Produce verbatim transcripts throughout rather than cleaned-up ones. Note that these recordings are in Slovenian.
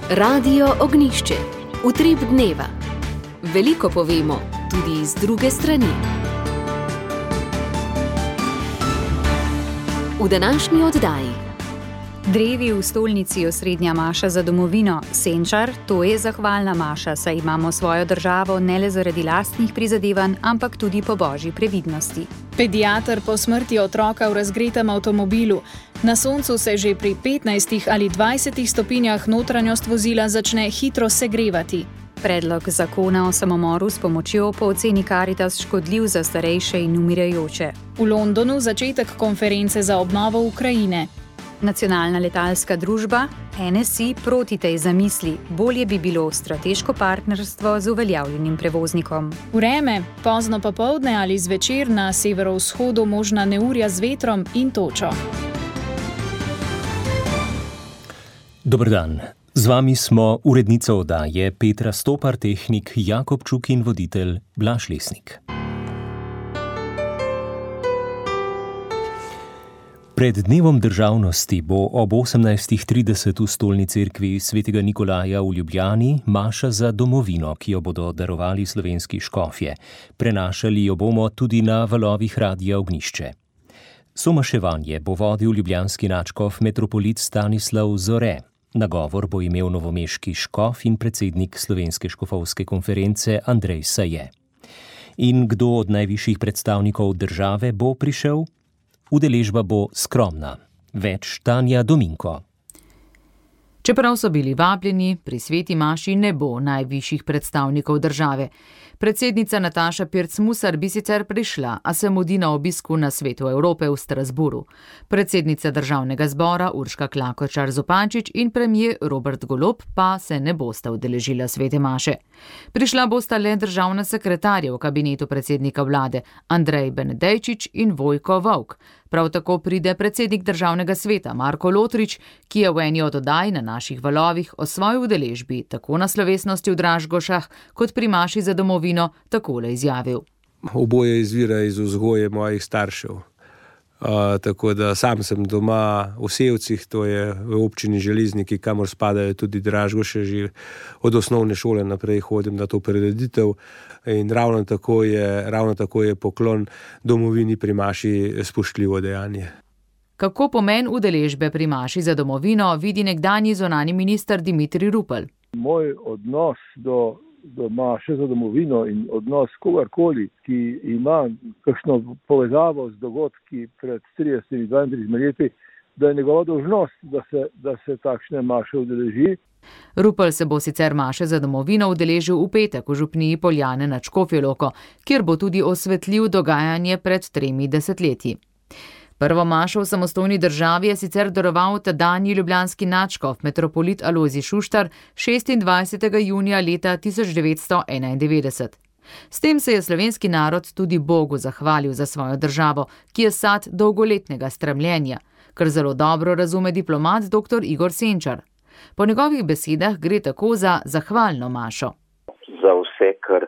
Radio Ognjišče. Utrip dneva. Veliko povemo, tudi z druge strani. V današnji oddaji. Drevi v stolnici osrednja maša za domovino. Senčar, to je zahvalna maša, saj imamo svojo državo ne le zaradi lastnih prizadevanj, ampak tudi po božji previdnosti. Pediater po smrti otroka v razgretem avtomobilu. Na soncu se že pri petnajstih ali dvajsetih stopinjah notranjost vozila začne hitro segrevati. Predlog zakona o samomoru s pomočjo po oceni Karitas škodljiv za starejše in umirajoče. V Londonu začetek konference za obnovo Ukrajine. Nacionalna letalska družba N S I proti tej zamisli. Bolje bi bilo strateško partnerstvo z uveljavljenim prevoznikom. Vreme, pozno popoldne ali zvečer na severovzhodu možna neurja z vetrom in točo. Dober dan. Z vami smo urednica oddaje Petra Stopar, tehnik Jakob Čuk in voditelj Blaž Lesnik. Pred dnevom državnosti bo ob osemnajstih trideset v stolni cerkvi svetega Nikolaja v Ljubljani maša za domovino, ki jo bodo darovali slovenski škofje. Prenašali jo bomo tudi na valovih Radia Ognjišče. Somaševanje bo vodil ljubljanski nadškof metropolit Stanislav Zore. Nagovor bo imel novomeški škof in predsednik Slovenske škofovske konference Andrej Saje. In kdo od najvišjih predstavnikov države bo prišel? Udeležba bo skromna. Več Tanja Dominko. Čeprav so bili vabljeni, pri sveti maši ne bo najvišjih predstavnikov države. Predsednica Nataša Pirc-Musar bi sicer prišla, a se mudi na obisku na Svetu Evrope v Strasburu. Predsednica državnega zbora Urška Klakočar Zupančič in premier Robert Golob pa se ne bosta udeležila svete maše. Prišla bosta le državna sekretarja v kabinetu predsednika vlade Andrej Benedejčič in Vojko Volk. Prav tako pride predsednik državnega sveta Marko Lotrič, ki je v eni od oddaj na naših valovih o svoji udeležbi tako na slovesnosti v Dražgošah kot pri maši za domovino takole izjavil. Oboje izvira iz vzgoje mojih staršev. Uh, tako da sam sem doma v Sevcih, to je v občini Železniki, kamor spadajo tudi Dražgoše, že od osnovne šole naprej hodim na to prireditev in ravno tako je, ravno tako je poklon domovini pri maši spoštljivo dejanje. Kako pomen udeležbe pri maši za domovino vidi nekdanji zunanji minister Dimitrij Rupel? Moj odnos do do maše za domovino in odnos kogarkoli, ki ima kakšno povezavo z dogodki pred tridesetimi, dvaintridesetimi leti, da je njegova dolžnost, da se, da se takšne maše udeleži. Rupel se bo sicer maše za domovino udeležil v petek v župniji Poljane nad Škofjo Loko, kjer bo tudi osvetlil dogajanje pred tremi desetletji. Prvo mašo v samostojni državi je sicer daroval tedanji ljubljanski nadškof metropolit Alojzij Šuštar šestindvajsetega junija leta tisoč devetsto enaindevetdeset. S tem se je slovenski narod tudi Bogu zahvalil za svojo državo, ki je sad dolgoletnega stremljenja, kar zelo dobro razume diplomat dr. Igor Senčar. Po njegovih besedah gre tako za zahvalno mašo. Za vse, kar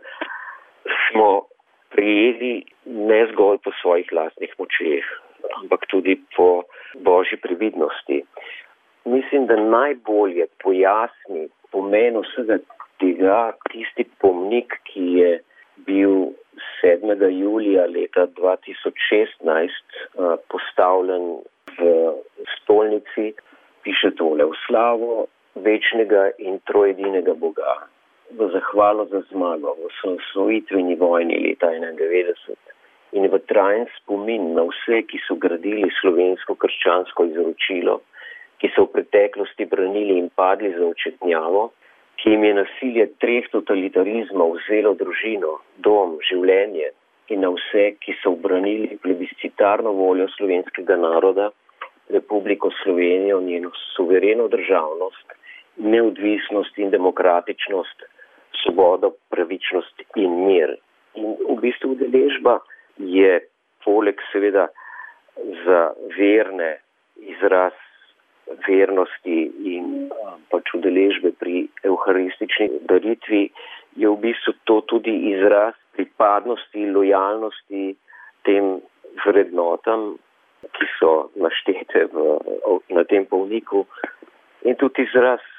smo prijeli ne zgolj po svojih lastnih močeh, ampak tudi po božji previdnosti. Mislim, da najbolje pojasni pomen vsega tega tisti pomnik, ki je bil sedmega julija leta dva tisoč šestnajst postavljen v stolnici. Piše tole: v slavo večnega in trojedinega Boga, v zahvalo za zmago v osamosvojitveni vojni leta enaindevetdeset in v trajen spomin na vse, ki so gradili slovensko krščansko izročilo, ki so v preteklosti branili in padli za očetnjavo, ki jim je nasilje treh totalitarizmov vzelo družino, dom, življenje, in na vse, ki so obranili plebiscitarno voljo slovenskega naroda, Republiko Slovenijo, njeno suvereno državnost, neodvisnost in demokratičnost, svobodo, pravičnost in mir. In v bistvu udeležba je poleg seveda za verne izraz vernosti in pač udeležbe pri evharistični daritvi, je v bistvu to tudi izraz pripadnosti, lojalnosti tem vrednotam, ki so naštete v, na tem polniku, in tudi izraz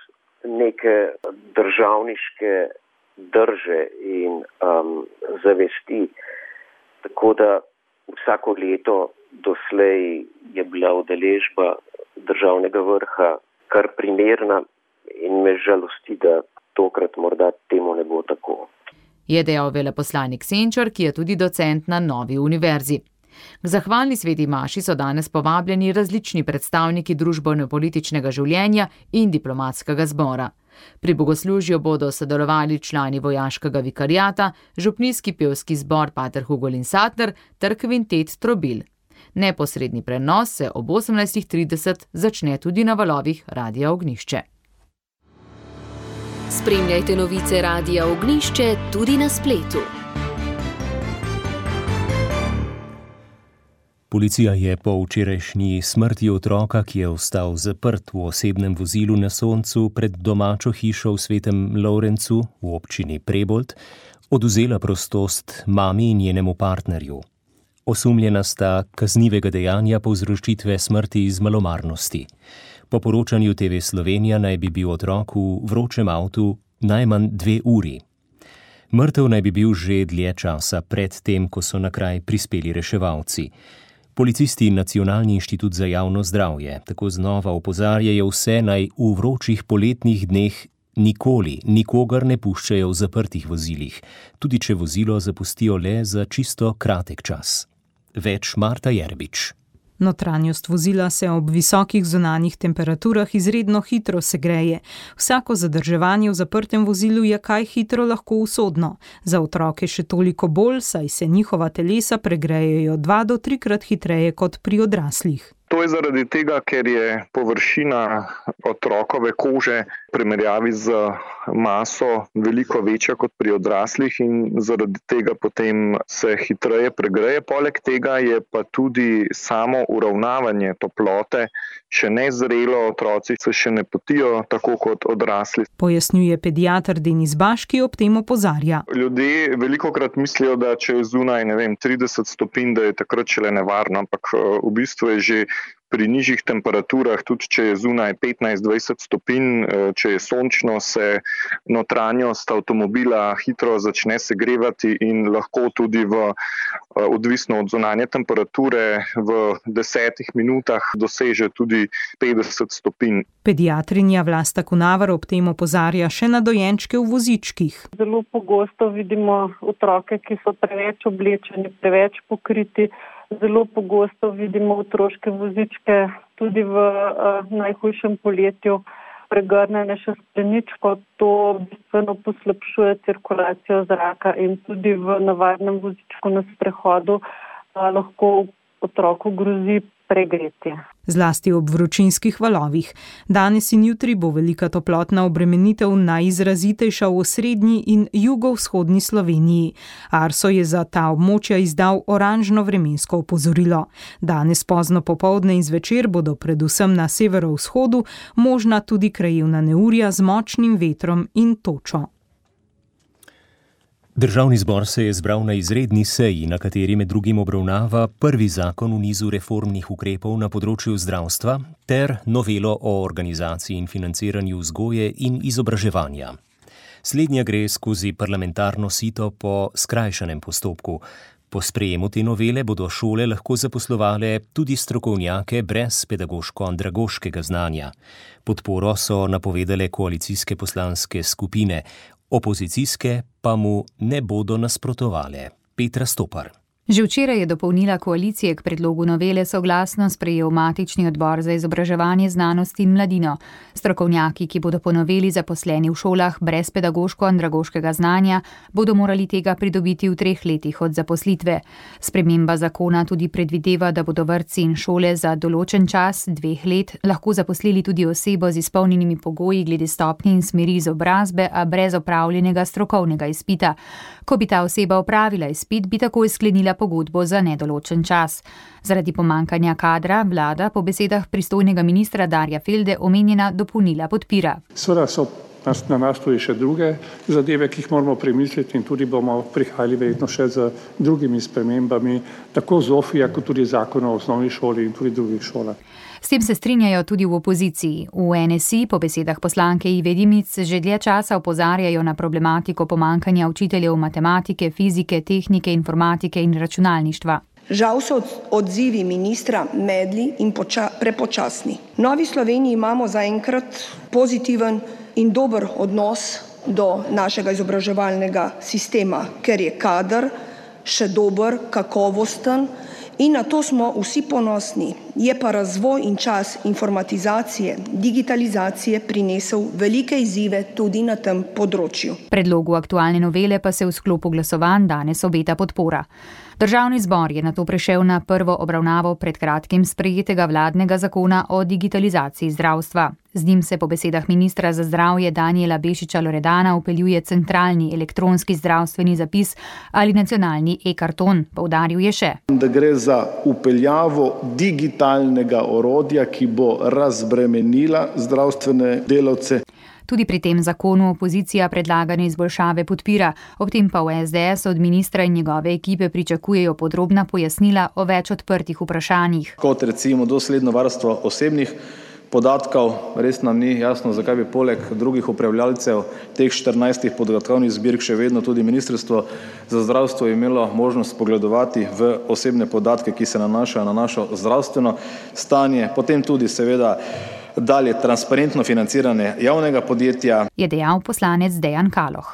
neke državniške drže in um, zavesti. Tako da vsako leto doslej je bila udeležba državnega vrha kar primerna in me žalosti, da tokrat morda temu ne bo tako. Je dejal veleposlanik Senčar, ki je tudi docent na Novi univerzi. K zahvalni sveti maši so danes povabljeni različni predstavniki družbeno-političnega življenja in diplomatskega zbora. Pri bogoslužju bodo sodelovali člani vojaškega vikariata, župnijski pevski zbor Pater Hugolin Satner ter kvintet Trobil. Neposredni prenos se ob osemnajstih trideset začne tudi na valovih Radia Ognjišče. Spremljajte novice Radia Ognjišče tudi na spletu. Policija je po včerajšnji smrti otroka, ki je ostal zaprt v osebnem vozilu na soncu pred domačo hišo v Svetem Lovrencu v občini Prebold, odvzela prostost mami in njenemu partnerju. Osumljena sta kaznivega dejanja povzročitve smrti iz malomarnosti. Po poročanju T V Slovenija naj bi bil otrok v vročem avtu najmanj dve uri. Mrtev naj bi bil že dlje časa pred tem, ko so na kraj prispeli reševalci. Policisti in Nacionalni inštitut za javno zdravje tako znova opozarjajo vse, naj v vročih poletnih dneh nikoli nikogar ne puščajo v zaprtih vozilih, tudi če vozilo zapustijo le za čisto kratek čas. Več Marta Jerbič. Notranjost vozila se ob visokih zunanjih temperaturah izredno hitro segreje. Vsako zadrževanje v zaprtem vozilu je kaj hitro lahko usodno. Za otroke še toliko bolj, saj se njihova telesa pregrejejo dva do trikrat hitreje kot pri odraslih. To je zaradi tega, ker je površina otrokove kože v primerjavi z maso veliko večja kot pri odraslih in zaradi tega potem se hitreje pregreje. Poleg tega je pa tudi samo uravnavanje toplote še nezrelo, otroci se še ne potijo tako kot odrasli. Pojasnjuje pediater Denis Baš, ki ob tem opozarja. Ljudje velikokrat mislijo, da če je zunaj, ne vem, trideset stopinj, da je takrat šele nevarno, ampak v bistvu je že pri nižjih temperaturah, tudi če je zunaj petnajst do dvajset stopinj, če je sončno, se notranjost avtomobila hitro začne segrevati in lahko tudi v, odvisno od zunanje temperature, v desetih minutah doseže tudi petdeset stopinj. Pediatrinja Vlasta Kunavar ob tem opozarja še na dojenčke v vozičkih. Zelo pogosto vidimo otroke, ki so preveč oblečeni, preveč pokriti. Zelo pogosto vidimo otroške vozičke tudi v uh, najhujšem poletju pregrnjene še s pleničko. To bistveno poslabšuje cirkulacijo zraka in tudi v navadnem vozičku na sprehodu uh, lahko otroku grozi pregretje. Zlasti ob vročinskih valovih. Danes in jutri bo velika toplotna obremenitev najizrazitejša v osrednji in jugovzhodni Sloveniji. Arso je za ta območja izdal oranžno vremensko opozorilo. Danes pozno popoldne in zvečer bodo predvsem na severovzhodu možna tudi krajevna neurja z močnim vetrom in točo. Državni zbor se je zbral na izredni seji, na kateri med drugim obravnava prvi zakon v nizu reformnih ukrepov na področju zdravstva ter novelo o organizaciji in financiranju vzgoje in izobraževanja. Slednja gre skozi parlamentarno sito po skrajšanem postopku. Po sprejemu te novele bodo šole lahko zaposlovale tudi strokovnjake brez pedagoško-andragoškega znanja. Podporo so napovedale koalicijske poslanske skupine, opozicijske pa mu ne bodo nasprotovale. Petra Stopar. Že včeraj je dopolnila koalicije k predlogu novele soglasno sprejel matični odbor za izobraževanje, znanost in mladino. Strokovnjaki, ki bodo po noveli zaposleni v šolah brez pedagoško-andragoškega znanja, bodo morali tega pridobiti v treh letih od zaposlitve. Sprememba zakona tudi predvideva, da bodo vrtci in šole za določen čas, dveh let, lahko zaposlili tudi osebo z izpolnjenimi pogoji glede stopnje in smeri izobrazbe, a brez opravljenega strokovnega izpita. Ko bi ta oseba opravila izpit, bi takoj sklenila pogodbo za nedoločen čas. Zaradi pomankanja kadra vlada po besedah pristojnega ministra Darja Felde omenjena dopolnila podpira. Seveda so na nas tudi še druge zadeve, ki jih moramo premisliti in tudi bomo prihajali verjetno še z drugimi spremembami, tako ZOFI-ja kot tudi zakona o osnovni šoli in tudi drugih šolah. S tem se strinjajo tudi v opoziciji. V N S I po besedah poslanke Ive Dimic že dlje časa opozarjajo na problematiko pomankanja učiteljev matematike, fizike, tehnike, informatike in računalništva. Žal so odzivi ministra medli in poča, prepočasni. V Novi Sloveniji imamo zaenkrat pozitiven in dober odnos do našega izobraževalnega sistema, ker je kader še dober, kakovosten in na to smo vsi ponosni. Je pa razvoj in čas informatizacije, digitalizacije prinesel velike izzive tudi na tem področju. Predlogu aktualne novele pa se v sklopu glasovanj danes obeta podpora. Državni zbor je nato prešel na prvo obravnavo pred kratkim sprejetega vladnega zakona o digitalizaciji zdravstva. Z njim se po besedah ministra za zdravje Danijela Bešiča Loredana upeljuje centralni elektronski zdravstveni zapis ali nacionalni e-karton, poudaril je še. Da gre za upeljavo digitalnega orodja, ki bo razbremenila zdravstvene delavce. Tudi pri tem zakonu opozicija predlagane izboljšave podpira, ob tem pa v S D S od ministra in njegove ekipe pričakujejo podrobna pojasnila o več odprtih vprašanjih. Kot recimo dosledno varstvo osebnih podatkov, res nam ni jasno, zakaj bi poleg drugih upravljalcev teh štirinajstih podatkovnih zbirk še vedno tudi Ministrstvo za zdravstvo imelo možnost pogledovati v osebne podatke, ki se nanašajo na našo zdravstveno stanje, potem tudi seveda dalje transparentno financiranje javnega podjetja. Je dejal poslanec Dejan Kaloh.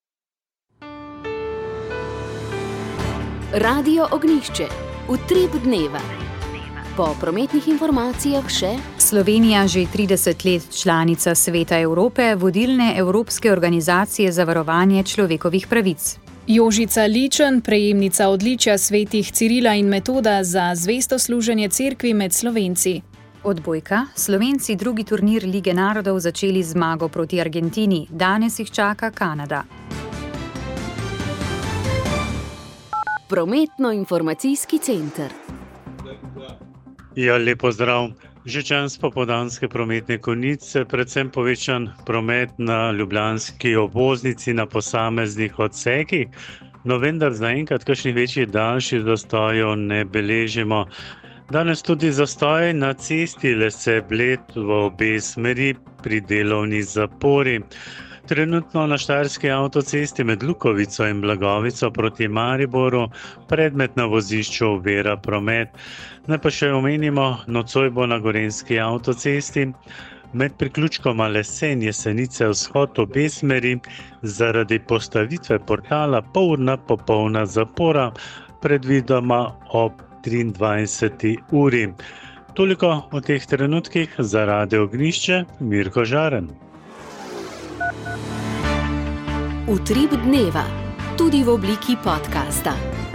Radio Ognjišče. Utrip dneva. Po prometnih informacijah še Slovenija že trideset let članica Sveta Evrope, vodilne evropske organizacije za varovanje človekovih pravic. Jožica Ličen, prejemnica odličja svetih Cirila in Metoda za zvesto služenje cerkvi med Slovenci. Odbojka. Slovenci drugi turnir Lige narodov začeli z zmago proti Argentini. Danes jih čaka Kanada. Prometno-informacijski center. Ja, lepo zdrav. Že čas popoldanske prometne konice, predvsem povečan promet na ljubljanski obvoznici na posameznih odsekih, no vendar zaenkrat kakšnih večjih daljših zastojev ne beležimo. Danes tudi zastoj na cesti Lese Bled v obe smeri pri delovni zapori. Trenutno na štajerski avtocesti med Lukovico in Blagovico proti Mariboru predmet na vozišču ovira promet. Naj pa še omenimo, nocoj bo na gorenjski avtocesti med priključkoma Lesen Jesenice vzhod obe smeri zaradi postavitve portala polurna popolna zapora, predvidoma ob triindvajseti uri. Toliko o teh trenutkih za Radio Ognjišče, Mirko Žaren. Utrip dneva, tudi v obliki podcasta.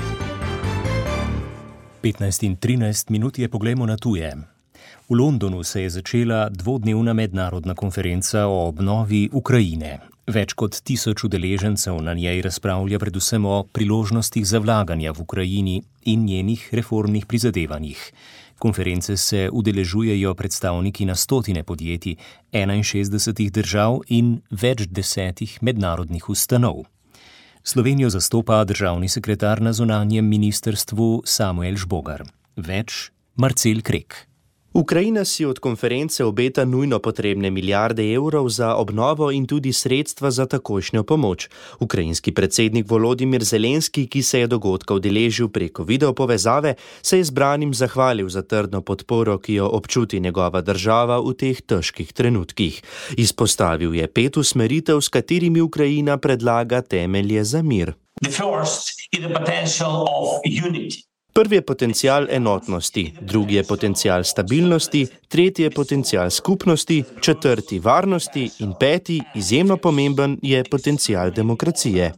petnajst in trinajst minut je, poglejmo na tuje. V Londonu se je začela dvodnevna mednarodna konferenca o obnovi Ukrajine. Več kot tisoč udeležencev na njej razpravlja predvsem o priložnostih za vlaganja v Ukrajini in njenih reformnih prizadevanjih. Konference se udeležujejo predstavniki na stotine podjetij, enainšestdesetih držav in več desetih mednarodnih ustanov. Slovenijo zastopa državni sekretar na zunanjem ministrstvu Samuel Žbogar. Več Marcel Krek. Ukrajina si od konference obeta nujno potrebne milijarde evrov za obnovo in tudi sredstva za takojšnjo pomoč. Ukrajinski predsednik Volodimir Zelenski, ki se je dogodka udeležil preko videopovezave, se je zbranim zahvalil za trdno podporo, ki jo občuti njegova država v teh težkih trenutkih. Izpostavil je pet usmeritev, s katerimi Ukrajina predlaga temelje za mir. The first is the potential of unity. Prvi je potencial enotnosti, drugi je potencial stabilnosti, tretji je potencial skupnosti, četrti varnosti in peti, izjemno pomemben, je potencial demokracije.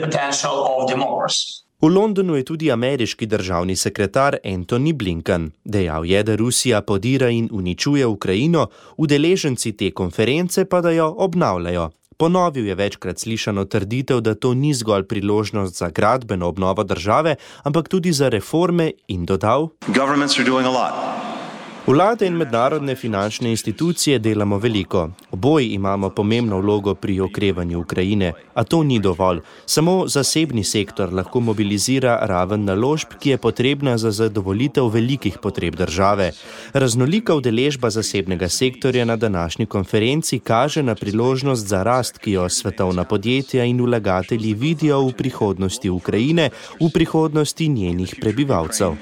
V Londonu je tudi ameriški državni sekretar Antony Blinken. Dejal je, da Rusija podira in uničuje Ukrajino, udeleženci te konference pa da jo obnavljajo. Ponovil je večkrat slišano trditev, da to ni zgolj priložnost za gradbeno obnovo države, ampak tudi za reforme in dodal: Vlade in mednarodne finančne institucije delamo veliko. Oboji imamo pomembno vlogo pri okrevanju Ukrajine, a to ni dovolj. Samo zasebni sektor lahko mobilizira raven naložb, ki je potrebna za zadovoljitev velikih potreb države. Raznolika udeležba zasebnega sektorja na današnji konferenci kaže na priložnost za rast, ki jo svetovna podjetja in vlagatelji vidijo v prihodnosti Ukrajine, v prihodnosti njenih prebivalcev.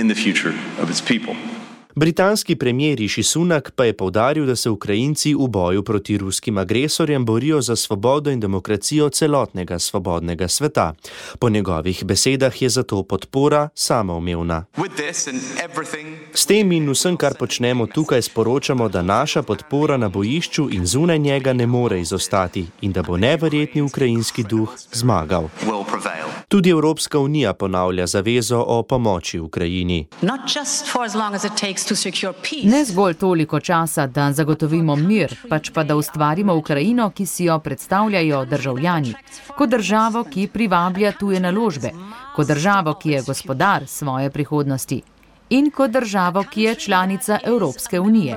Britanski premier Rishi Sunak pa je poudaril, da se Ukrajinci v boju proti ruskim agresorjem borijo za svobodo in demokracijo celotnega svobodnega sveta. Po njegovih besedah je zato podpora samoumevna. S tem in vsem, kar počnemo tukaj, sporočamo, da naša podpora na bojišču in zunaj njega ne more izostati in da bo neverjetni ukrajinski duh zmagal. Tudi Evropska unija ponavlja zavezo o pomoči Ukrajini. Ne zgolj toliko časa, da zagotovimo mir, pač pa da ustvarimo Ukrajino, ki si jo predstavljajo državljani, kot državo, ki privablja tuje naložbe, kot državo, ki je gospodar svoje prihodnosti in kot državo, ki je članica Evropske unije,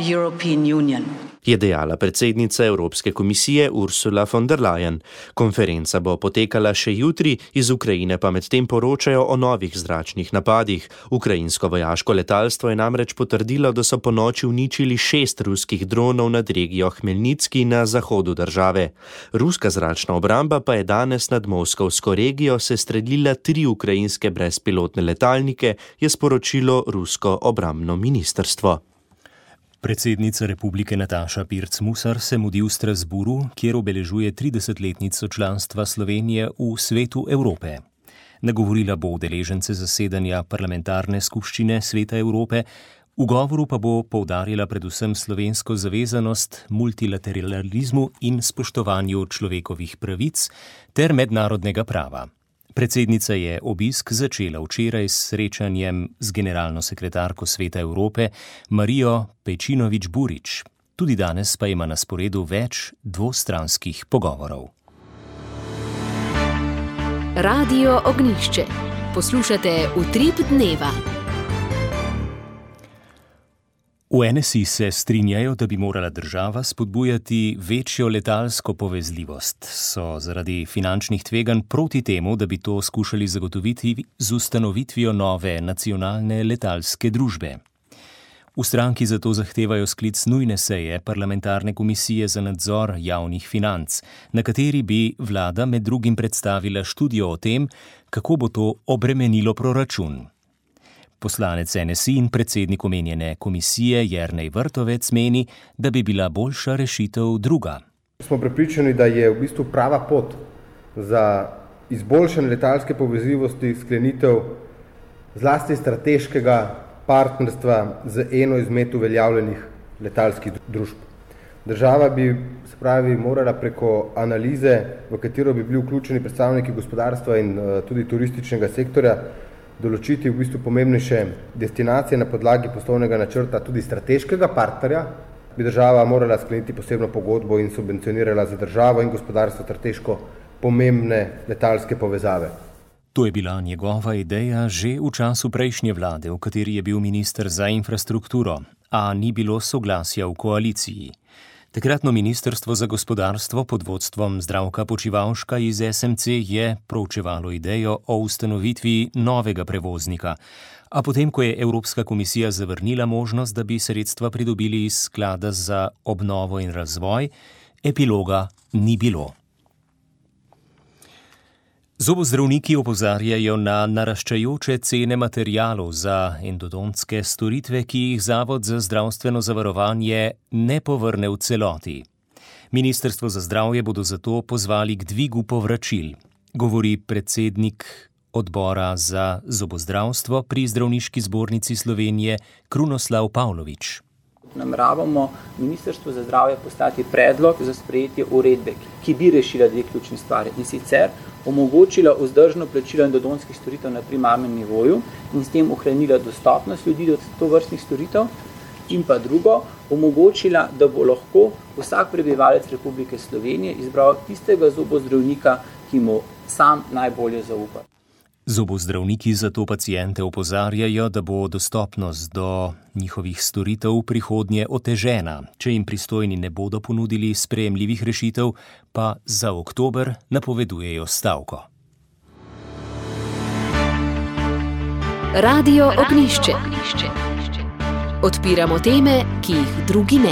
je dejala predsednica Evropske komisije Ursula von der Leyen. Konferenca bo potekala še jutri, iz Ukrajine pa medtem poročajo o novih zračnih napadih. Ukrajinsko vojaško letalstvo je namreč potrdilo, da so ponoči uničili šest ruskih dronov nad regijo Hmelnitski na zahodu države. Ruska zračna obramba pa je danes nad moskovsko regijo sestrelila tri ukrajinske brezpilotne letalnike, je sporočilo rusko obrambno ministrstvo. Predsednica republike Nataša Pirc Musar se mudi v Strasburu, kjer obeležuje tridesetletnico članstva Slovenije v Svetu Evrope. Nagovorila bo udeležence zasedanja parlamentarne skupščine Sveta Evrope, v govoru pa bo poudarila predvsem slovensko zavezanost multilateralizmu in spoštovanju človekovih pravic ter mednarodnega prava. Predsednica je obisk začela včeraj s srečanjem z generalno sekretarko Sveta Evrope Marijo Pejčinović-Burić. Tudi danes pa ima na sporedu več dvostranskih pogovorov. Radio Ognjišče. Poslušate Utrip dneva. V N S I se strinjajo, da bi morala država spodbujati večjo letalsko povezljivost. So zaradi finančnih tveganj proti temu, da bi to skušali zagotoviti z ustanovitvijo nove nacionalne letalske družbe. V stranki zato zahtevajo sklic nujne seje parlamentarne komisije za nadzor javnih financ, na kateri bi vlada med drugim predstavila študijo o tem, kako bo to obremenilo proračun. Poslanec N S I in predsednik omenjene komisije Jernej Vrtovec meni, da bi bila boljša rešitev druga. Smo prepričani, da je v bistvu prava pot za izboljšanje letalske povezljivosti sklenitev zlasti strateškega partnerstva z eno izmed uveljavljenih letalskih družb. Država bi, se pravi, morala preko analize, v katero bi bili vključeni predstavniki gospodarstva in uh, tudi turističnega sektorja, določiti v bistvu pomembnejše destinacije na podlagi poslovnega načrta tudi strateškega partnerja, bi država morala skleniti posebno pogodbo in subvencionirala za državo in gospodarstvo strateško pomembne letalske povezave. To je bila njegova ideja že v času prejšnje vlade, v kateri je bil minister za infrastrukturo, a ni bilo soglasja v koaliciji. Takratno ministrstvo za gospodarstvo pod vodstvom Zdravka Počivalška iz S M C je proučevalo idejo o ustanovitvi novega prevoznika, a potem, ko je Evropska komisija zavrnila možnost, da bi sredstva pridobili iz sklada za obnovo in razvoj, epiloga ni bilo. Zobozdravniki opozarjajo na naraščajoče cene materialov za endodontske storitve, ki jih Zavod za zdravstveno zavarovanje ne povrne v celoti. Ministrstvo za zdravje bodo zato pozvali k dvigu povračil, govori predsednik odbora za zobozdravstvo pri Zdravniški zbornici Slovenije Krunoslav Pavlović. Nameravamo Ministrstvo za zdravje postati predlog za sprejetje uredbe, ki bi rešila dve ključni stvari, in sicer omogočila vzdržno plačilo endodontskih storitev na primarnem nivoju in s tem ohranila dostopnost ljudi do tovrstnih storitev, in pa drugo, omogočila, da bo lahko vsak prebivalec Republike Slovenije izbral tistega zobozdravnika, ki mu sam najbolje zaupa. Zobozdravniki zato paciente opozarjajo, da bo dostopnost do njihovih storitev v prihodnje otežena. Če jim pristojni ne bodo ponudili sprejemljivih rešitev, pa za oktober napovedujejo stavko. Radio Ognjišče. Odpiramo teme, ki jih drugi ne.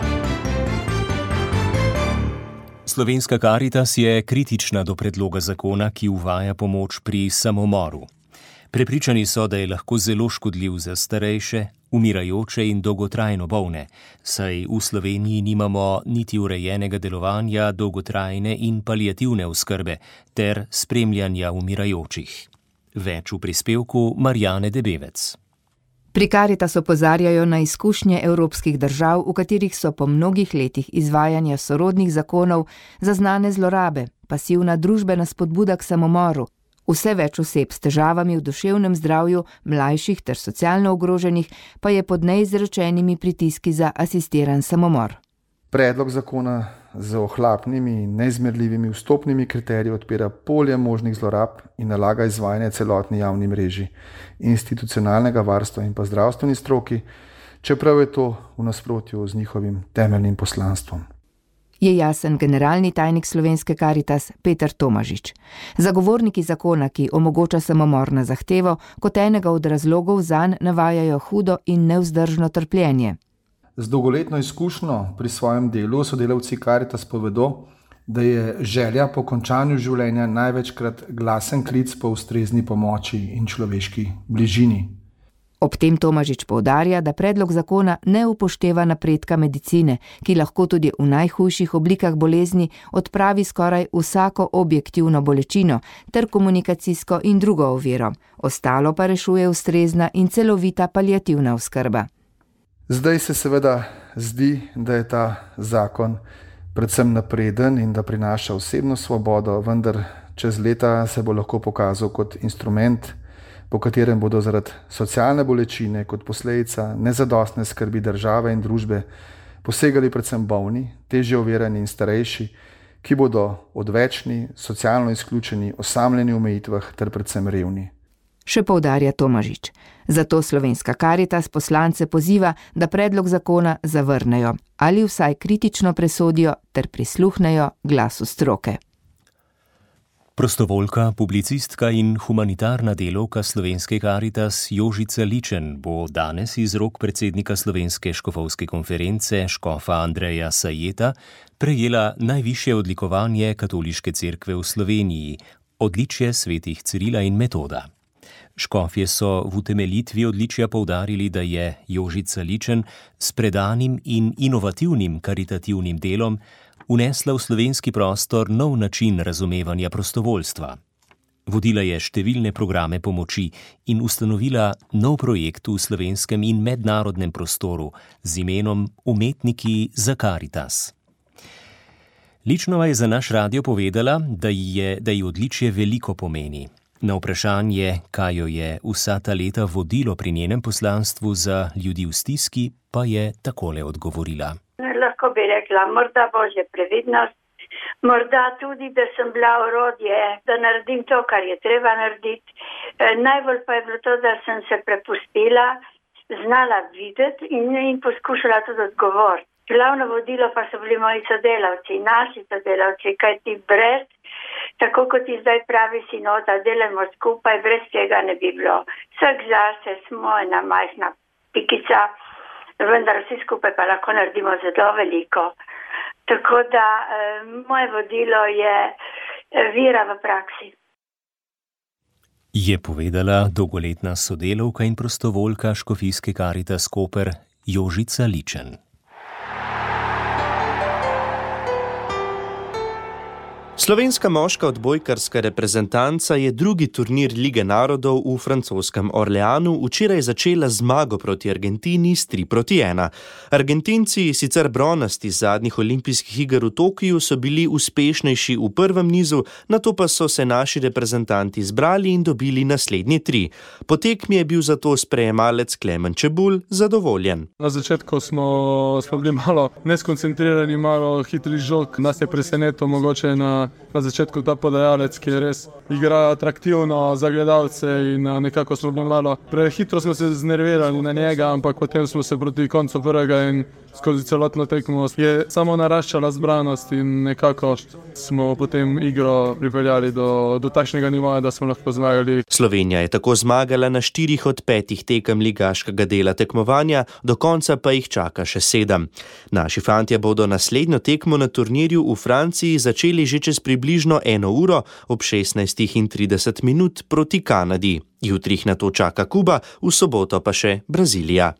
Slovenska Karitas je kritična do predloga zakona, ki uvaja pomoč pri samomoru. Prepričani so, da je lahko zelo škodljiv za starejše, umirajoče in dolgotrajno bolne, saj v Sloveniji nimamo niti urejenega delovanja dolgotrajne in paliativne oskrbe ter spremljanja umirajočih. Več v prispevku Marjane Debevec. Pri Karitas opozarjajo na izkušnje evropskih držav, v katerih so po mnogih letih izvajanja sorodnih zakonov zaznane zlorabe, pasivna družbena spodbuda k samomoru, vse več oseb s težavami v duševnem zdravju, mlajših ter socialno ogroženih, pa je pod neizrečenimi pritiski za asistiran samomor. Predlog zakona z ohlapnimi in neizmerljivimi vstopnimi kriteriji odpira polje možnih zlorab in nalaga izvajanje celotni javni mreži institucionalnega varstva in pa zdravstveni stroki, čeprav je to v nasprotju z njihovim temeljnim poslanstvom. Je jasen generalni tajnik Slovenske Karitas Peter Tomažič. Zagovorniki zakona, ki omogoča samomor na zahtevo, kot enega od razlogov zanj navajajo hudo in nevzdržno trpljenje. Z dolgoletno izkušnjo pri svojem delu sodelavci Karitas povedo, da je želja po končanju življenja največkrat glasen klic po ustrezni pomoči in človeški bližini. Ob tem Tomažič poudarja, da predlog zakona ne upošteva napredka medicine, ki lahko tudi v najhujših oblikah bolezni odpravi skoraj vsako objektivno bolečino ter komunikacijsko in drugo oviro. Ostalo pa rešuje ustrezna in celovita paliativna oskrba. Zdaj se seveda zdi, da je ta zakon predvsem napreden in da prinaša osebno svobodo, vendar čez leta se bo lahko pokazal kot instrument, po katerem bodo zaradi socialne bolečine kot posledica nezadostne skrbi države in družbe posegali predvsem bolni, težje ovirani in starejši, ki bodo odvečni, socialno izključeni, osamljeni v omejitvah ter predvsem revni. Še poudarja Tomažič. Zato Slovenska Karitas poslance poziva, da predlog zakona zavrnejo ali vsaj kritično presodijo ter prisluhnejo glasu stroke. Prostovoljka, publicistka in humanitarna delavka Slovenske Karitas Jožica Ličen bo danes iz rok predsednika Slovenske škofovske konference škofa Andreja Sajeta prejela najvišje odlikovanje Katoliške cerkve v Sloveniji, odličje svetih Cirila in Metoda. Škofje so v utemeljitvi odličja poudarili, da je Jožica Ličen s predanim in inovativnim karitativnim delom vnesla v slovenski prostor nov način razumevanja prostovoljstva. Vodila je številne programe pomoči in ustanovila nov projekt v slovenskem in mednarodnem prostoru z imenom Umetniki za Karitas. Ličnova je za naš radio povedala, da ji, da ji odličje veliko pomeni. Na vprašanje, kaj jo je vsa ta leta vodilo pri njenem poslanstvu za ljudi v stiski, pa je takole odgovorila. Lahko bi rekla, morda božja previdnost, morda tudi, da sem bila orodje, da naredim to, kar je treba narediti. Najbolj pa je bilo to, da sem se prepustila, znala videti in, in poskušala tudi odgovoriti. Glavno vodilo pa so bili moji sodelavci, naši sodelavci, kajti brez, tako kot ti zdaj pravi sinota, delamo skupaj, brez tega ne bi bilo. Vsak zase smo ena majhna pikica, vendar vsi skupaj pa lahko naredimo zelo veliko. Tako da eh, moje vodilo je vera v praksi. Je povedala dolgoletna sodelavka in prostovoljka škofijske Karitas Koper Jožica Ličen. Slovenska moška odbojkarska reprezentanca je drugi turnir Lige narodov v francoskem Orleanu včeraj začela zmago proti Argentini s tri proti ena. Argentinci, sicer bronasti zadnjih olimpijskih iger v Tokiju, so bili uspešnejši v prvem nizu, nato pa so se naši reprezentanti zbrali in dobili naslednje tri. Po tekmi je bil zato sprejemalec Klemen Čebulj zadovoljen. Na začetku smo, smo bili malo neskoncentrirani, malo hitri žog. Nas je presenetil mogoče na na začetku ta podajalec, ki je res igra atraktivno za gledalce in nekako smo malo prehitro smo se znervirali na njega, ampak potem smo se proti koncu prvega in skozi celotno tekmo je samo naraščala zbranost in nekako smo potem igro pripeljali do, do takšnega nivoja, da smo lahko zmagali. Slovenija je tako zmagala na štirih od petih tekem ligaškega dela tekmovanja, do konca pa jih čaka še sedem. Naši fantje bodo naslednjo tekmo na turnirju v Franciji začeli že čez približno eno uro ob šestnajstih trideset minut proti Kanadi. Jutri jih nato čaka Kuba, v soboto pa še Brazilija.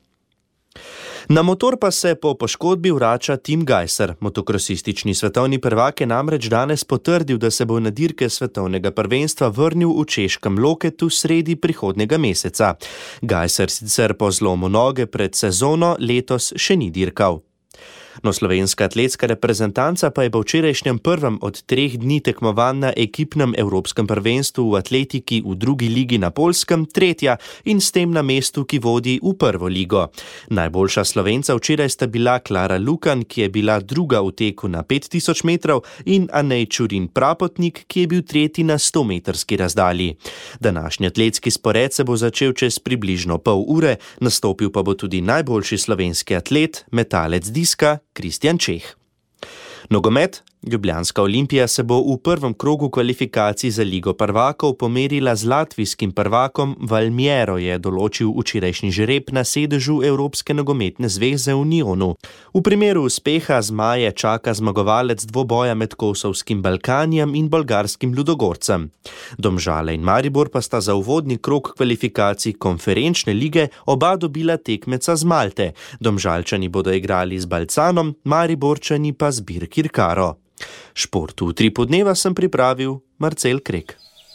Na motor pa se po poškodbi vrača Tim Gajser. Motokrosistični svetovni prvak je namreč danes potrdil, da se bo na dirke svetovnega prvenstva vrnil v češkem Loketu sredi prihodnjega meseca. Gajser sicer po zlomu noge pred sezono letos še ni dirkal. No, slovenska atletska reprezentanca pa je po včerajšnjem prvem od treh dni tekmovanj na ekipnem evropskem prvenstvu v atletiki v drugi ligi na Poljskem tretja in s tem na mestu, ki vodi v prvo ligo. Najboljša Slovenca včeraj sta bila Klara Lukan, ki je bila druga v teku na pet tisoč metrov, in Anej Čurin Prapotnik, ki je bil tretji na sto metrski razdalji. Današnji atletski spored se bo začel čez približno pol ure, nastopil pa bo tudi najboljši slovenski atlet, metalec diska Kristjan Čeh. Nogomet. Ljubljanska Olimpija se bo v prvem krogu kvalifikacij za Ligo prvakov pomerila z latvijskim prvakom. Valmiero je določil včerajšnji žreb na sedežu Evropske nogometne zveze v Unionu. V primeru uspeha zmaje čaka zmagovalec dvoboja med kosovskim Balkanijem in bolgarskim Ludogorcem. Domžale in Maribor pa sta za uvodni krog kvalifikacij konferenčne lige oba dobila tekmeca z Malte. Domžalčani bodo igrali z Balcanom, Mariborčani pa z Birkirkaro. Šport v Utripu dneva sem pripravil Marcel Krek.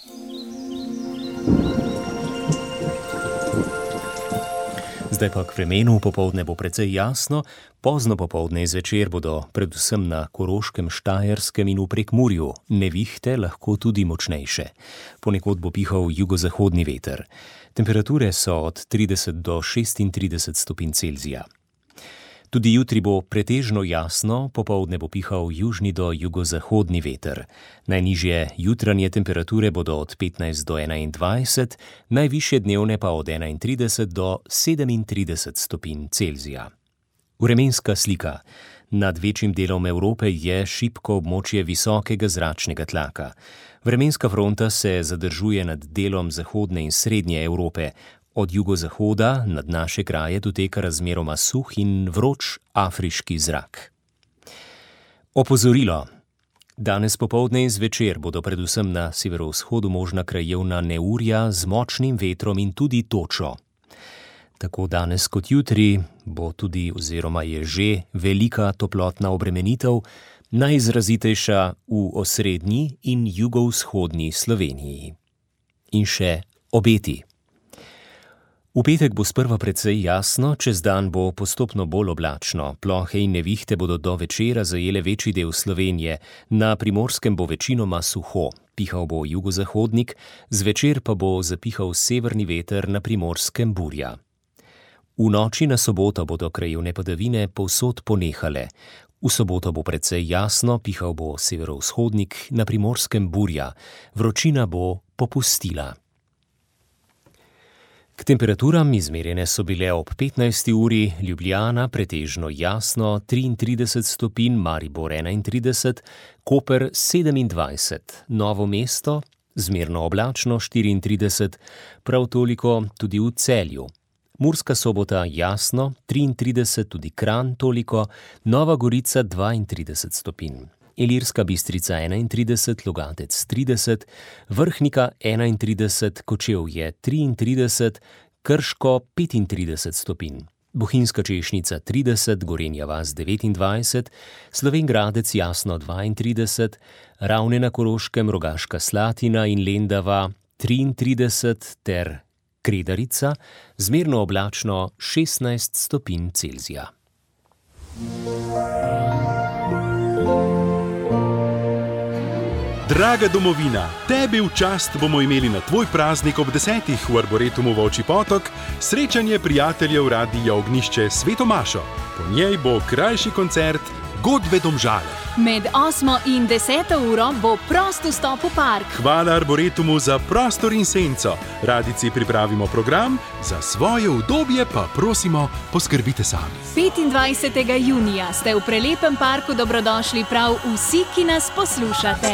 Zdaj pa k vremenu. Popoldne bo precej jasno, pozno popoldne zvečer bodo predvsem na Koroškem, Štajerskem in v Prekmurju nevihte, lahko tudi močnejše. Ponekod bo pihal jugozahodni veter. Temperature so od trideset do šestintrideset stopinj Celzija. Tudi jutri bo pretežno jasno, popoldne bo pihal južni do jugozahodni veter. Najnižje jutranje temperature bodo od petnajst do enaindvajset, najvišje dnevne pa od enaintrideset do sedemintrideset stopinj Celzija. Vremenska slika. Nad večjim delom Evrope je šibko območje visokega zračnega tlaka. Vremenska fronta se zadržuje nad delom zahodne in srednje Evrope. Od jugozahoda nad naše kraje doteka razmeroma suh in vroč afriški zrak. Opozorilo. Danes popoldne in zvečer bodo predvsem na severovzhodu možna krajevna neurja z močnim vetrom in tudi točo. Tako danes kot jutri bo tudi oziroma je že velika toplotna obremenitev, najizrazitejša v osrednji in jugovzhodni Sloveniji. In še obeti. V petek bo sprva precej jasno, čez dan bo postopno bolj oblačno. Plohe in nevihte bodo do večera zajele večji del Slovenije. Na Primorskem bo večinoma suho. Pihal bo jugozahodnik, zvečer pa bo zapihal severni veter, na Primorskem burja. V noči na soboto bodo krajevne padavine povsod ponehale. V soboto bo precej jasno, pihal bo severovzhodnik, na Primorskem burja. Vročina bo popustila. K temperaturam izmerjene so bile ob petnajsti uri Ljubljana pretežno jasno triintrideset stopinj, Maribor enaintrideset, Koper sedemindvajset, Novo mesto zmerno oblačno štiriintrideset, prav toliko tudi v Celju. Murska Sobota jasno triintrideset, tudi Kranj toliko, Nova Gorica dvaintrideset stopinj. Ilirska Bistrica enaintrideset, Logatec trideset, Vrhnika enaintrideset, Kočevje triintrideset, Krško petintrideset stopinj. Bohinjska Češnica trideset, Gorenja vas devetindvajset, Slovenj Gradec jasno dvaintrideset, Ravne na Koroškem, Rogaška Slatina in Lendava triintrideset ter Kredarica zmerno oblačno šestnajst stopinj Celzija. Draga domovina, tebi v čast bomo imeli na tvoj praznik ob desetih v Arboretumu Volčji Potok srečanje prijateljev Radia Ognjišče Sveto Mašo. Po njej bo krajši koncert Pogodbe Domžale. Med osmo in deseto uro bo prost vstop v park. Hvala Arboretumu za prostor in senco. Radici pripravimo program, za svoje udobje pa prosimo, poskrbite sami. petindvajsetega junija ste v prelepem parku dobrodošli prav vsi, ki nas poslušate.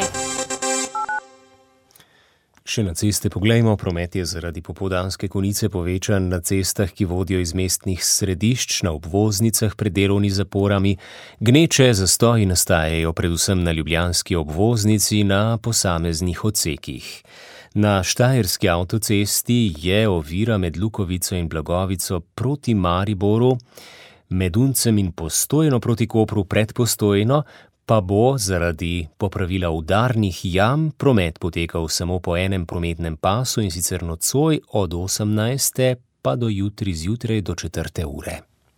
Še na ceste poglejmo, promet je zaradi popoldanske konice povečan na cestah, ki vodijo iz mestnih središč, na obvoznicah pred delovni zaporami. Gneče zastoji nastajajo predvsem na ljubljanski obvoznici na posameznih odsekih. Na štajerski avtocesti je ovira med Lukovico in Blagovico proti Mariboru, med Uncem in Postojno proti Kopru pred Postojno, pa bo zaradi popravila udarnih jam promet potekal samo po enem prometnem pasu, in sicer nocoj od osemnajste pa do jutri zjutraj do četrte ure.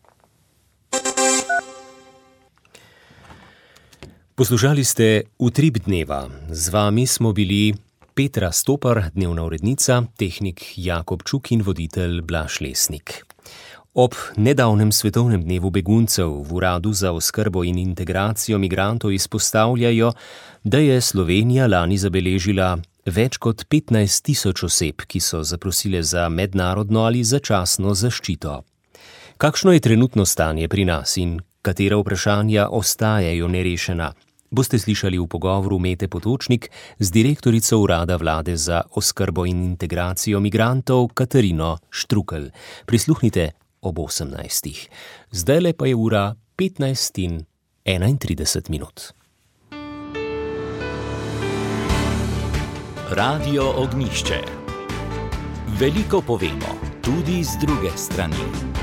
Poslušali ste Utrip dneva. Z vami smo bili Petra Stopar, dnevna urednica, tehnik Jakob Čuk in voditelj Blaž Lesnik. Ob nedavnem svetovnem dnevu beguncev v Uradu za oskrbo in integracijo migrantov izpostavljajo, da je Slovenija lani zabeležila več kot petnajst tisoč oseb, ki so zaprosile za mednarodno ali začasno zaščito. Kakšno je trenutno stanje pri nas in katera vprašanja ostajajo nerešena? Boste slišali v pogovoru Mete Potočnik z direktorico Urada vlade za oskrbo in integracijo migrantov Katarino Štrukelj. Prisluhnite ob osemnajstih. Zdajle pa je ura petnajst in enaintrideset minut. Radio Ognjišče. Veliko povemo, tudi z druge strani.